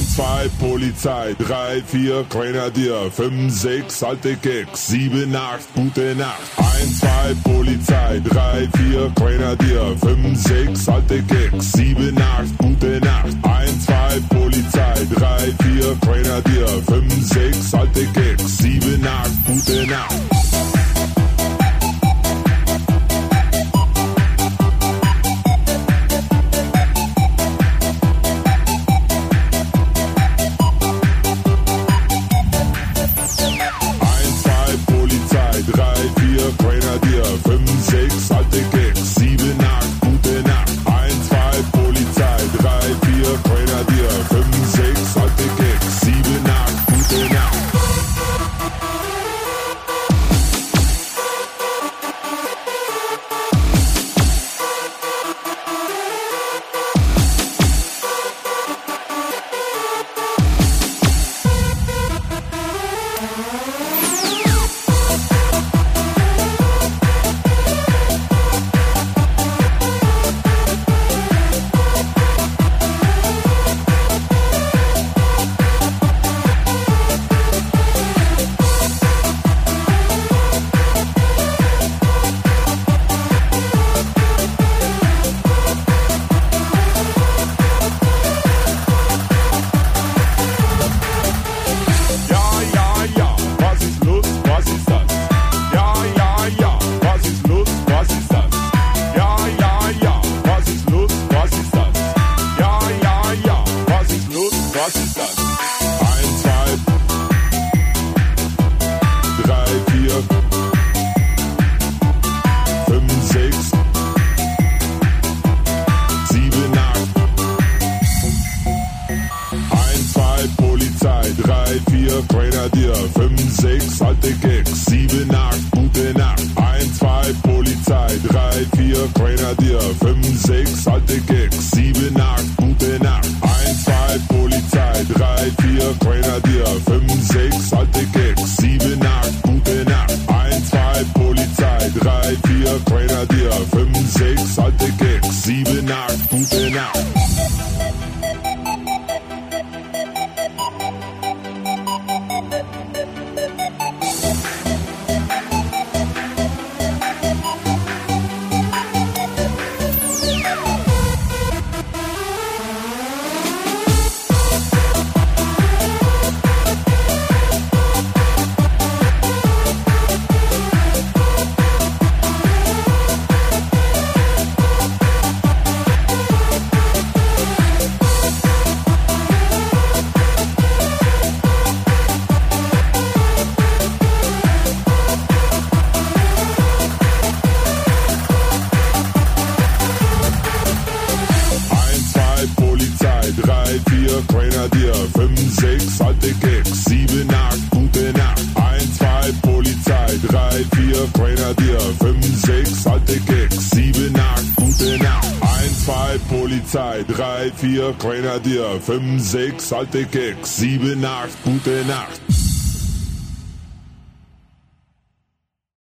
1, 2, Polizei, 3, 4, Grenadier, 5, 6, alte Keks, 7, 8, gute Nacht. 1, 2, Polizei, 3, 4, Grenadier, 5, 6, alte Keks, 7, 8, gute Nacht. 1, 2, Polizei, 3, 4, Grenadier, 5, 6, alte Keks, 7, 8, gute Nacht. Grenadier, 5, 6, alte Keks, 7, 8, gute Nacht. 1, 2, Polizei, 3, 4, Grenadier, 5, 6, alte Keks, 7, 8, gute Nacht. 3, 4, Grenadier, 5, 6, alte Keks, 7, 8, gute Nacht. 1, 2, Polizei, 3, 4, Grenadier, 5, 6, alte Keks, 7, 8, gute Nacht. 1, 2, Polizei, 3, 4, Grenadier, 5, 6, alte Keks, 7, 8, gute Nacht. 1, 2, Polizei, 3, 4, Grenadier, 5, 6, alte Keks, 7, 8, gute Nacht. Polizei, 3, 4, Grenadier, 5, 6, alte Keks, 7, 8, gute Nacht. 1, 2, Polizei, 3, 4, Grenadier, 5, 6, alte Keks, 7, 8, gute Nacht. 1, 2, Polizei, 3, 4, Grenadier, 5, 6, alte Keks, 7, 8, gute Nacht.